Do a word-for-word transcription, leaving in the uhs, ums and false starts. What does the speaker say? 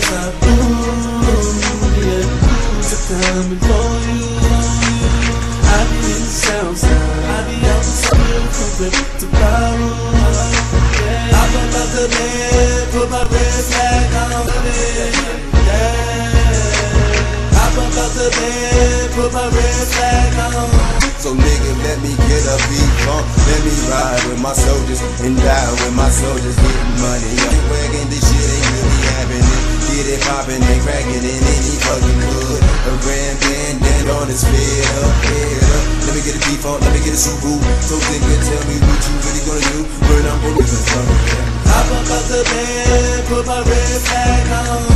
Southside, ooh, yeah, who's a coming for you? I be in the Southside, I be out the school from Rip to Power. I pop out the bed, put my red flag on it, yeah. I pop out the bed, put my red flag on. So nigga, let me get a beat on. Let me ride with my soldiers and die with my soldiers. Getting money, I'm wagging this shit ain't really happening. Get it poppin' and crackin' in any fucking hood. A grand bandana on his head up, head up. Let me get a beat on, let me get a Subaru. So nigga, tell me what you really gonna do when I'm gonna do something. I pop out the bed, put my red flag on.